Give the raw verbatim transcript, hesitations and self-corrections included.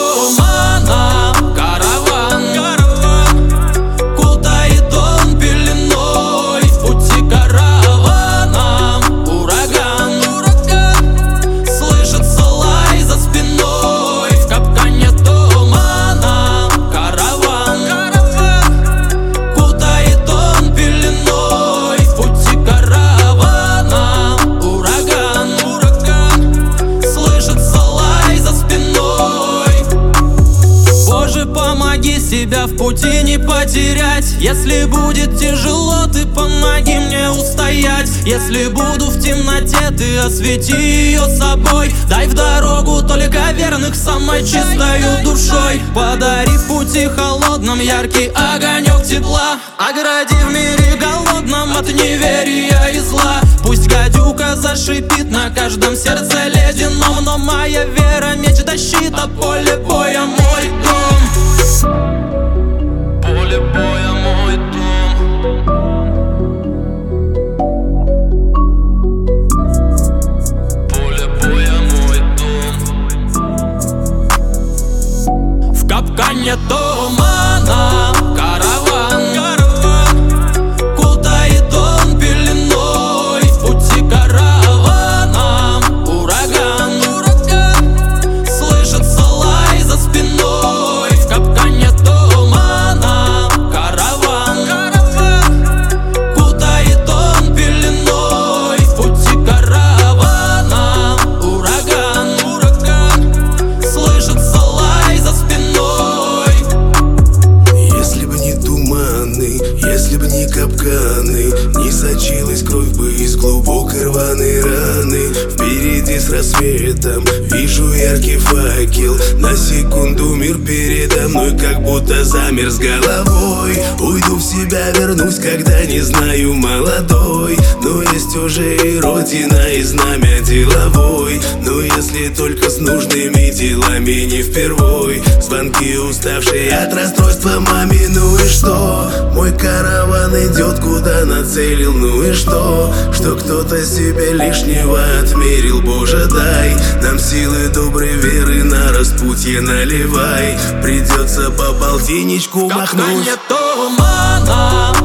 тумана караван, кутает он пеленой. В пути караваном ураган, слышится лай за спиной. В капкане тумана караван, кутает он пеленой. В пути караваном ураган, слышится лай за спиной. Боже, помоги себя в пути не потерять. Если будет тяжело, ты помоги мне устоять. Если буду в темноте, ты освети ее собой. Дай в дорогу только верных самой чистою душой. Подари в пути холодном яркий огонек тепла. Огради в мире голодном от неверия и зла. Пусть гадюка зашипит на каждом сердце ледяном, но моя вера, меч да щит, а поле боя мой дом. Поле боя мой дом. Поле боя мой дом. В капкане тумана караван, кутает он пеленой. В пути караваном ураган, слышится лай за спиной. В капкане тумана караван, кутает он пеленой. В пути караваном ураган, слышится лай за спиной. Если бы не туманы, если бы не капканы, не сочилась кровь бы из глубокой рваной раны. Впереди с рассветом вижу яркий факел. На секунду мир передо мной как будто замер с головой. Уйду в себя, вернусь, когда не знаю молодой. Но есть уже и родина, и знамя деловой. Но если только с нужными делами не впервой. Звонки уставшие от расстройства маме, ну и что? Мой караван идет куда нацелил, ну и что? Что кто-то себе лишнего отмерил. Боже, дай нам силы доброй веры, на распутье наливай. Придется по полтинничку В махнуть. капкане тумана